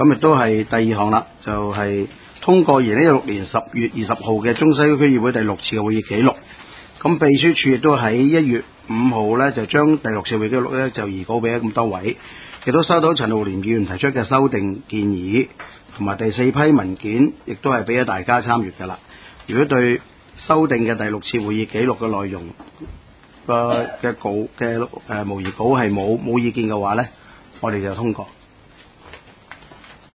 咁亦都係第二項啦，就係通過2016年10月20號嘅中西區議會第6次嘅會議記錄。咁秘書處亦都喺1月5號咧，就將第6次會議記錄咧就移稿俾咁多位，亦都收到陳浩濂議員提出嘅修訂建議，同埋第4批文件，亦都係俾咗大家參閱㗎啦。如果對修訂嘅第6次會議記錄嘅內容嘅稿嘅模擬稿係冇意見嘅話咧，我哋就通過。